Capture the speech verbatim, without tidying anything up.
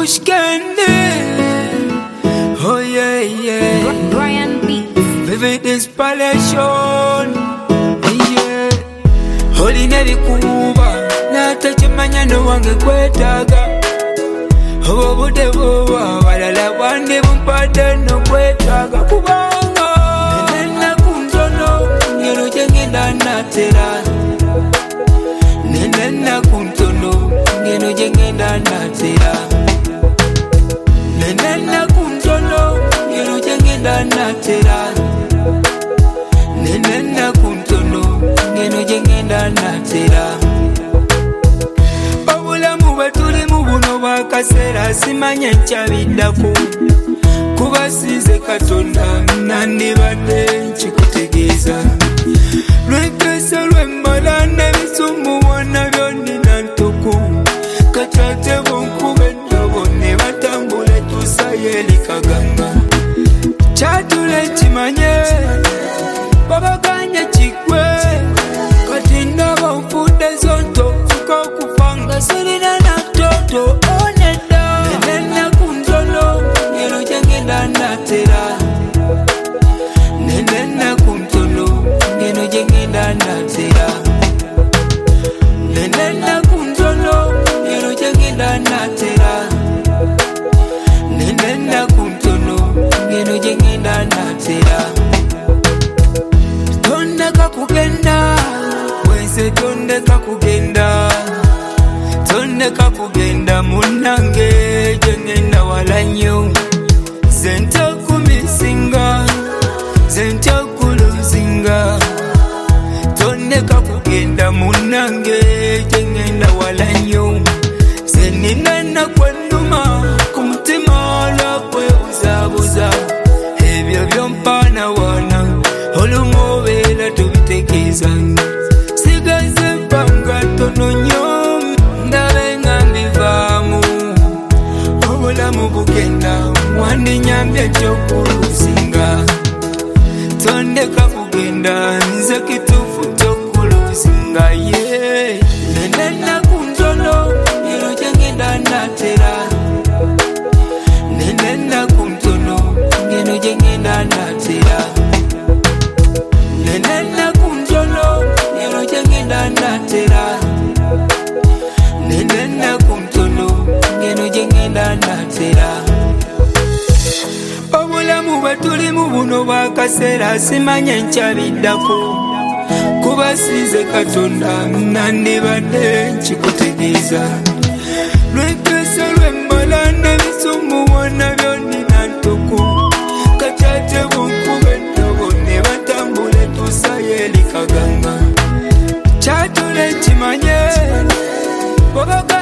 Kush Candy. Oh yeah, yeah. Brian Beats. Vivid inspiration. Yeah. Holy Navy Kuba. Nata chimanya no wange kwetaga. Obo bude boba. Walala wande bumpade no kwetaga. Kubanga. Nena kuntono. Ngero jengenda natera. Nena kuntono. Ngero jengenda natera. Nena kuntono. Ngero jengenda natera. Nena kuntono. Ngero jengenda natera. Obulamu bwetuli mu buno bwakaseera simanya nkyabiddaku kuba sinze Katonda nandibadde nkikutegeeza lwekesa lwemmala n'ebisumbu bwonna byonnina ntuku katate bonkuba eddobo ne batambula etuusayo eri Kaganga kyatula ekimanye babaganye kigwe kati ndaba nfudde zonto fuka okufanga sirina natoto onedda nenena kuntono ngero gyengenda natera nenena kuntono ngeno gyengenda natera nenena kuntono ngero gyengenda natera nenena kuntono ngeno gyengenda natera tondeka kugenda wense tondeka kugenda tondeka kugenda munange gyengenda wala nnyo zentya kumisinga zentya kuluzinga tondeka kugenda munange gyengenda wala nnyo zenina nakwenuma ku mutima lwakwebuzabuza ebyo byompaana wana olumu obeera tubitegeeza sigaze ebbanga tono nnyo ndabe nga mbivaamu obulamu bugenda wandinyambye ekyokuluzinga tondeka kugenda nze kituufu kyokuluzinga ye nenena kuntono ngero gyengenda natera nenena kuntono ngeno gyengenda natera nenena kuntono ngero gyengenda natera nenena kuntono ngeno gyengenda natera obulamu bwetulimu buno bwakaseera simanye nkyabiddaku kuba sinze Katonda nandibadde nkikutegeeza lwekesa lwemmala n'ebisumbu bwonna byonnina ntuku katate bonkuba eddobo ne batambula etuusayo eri Kaganga kyatula ekimanye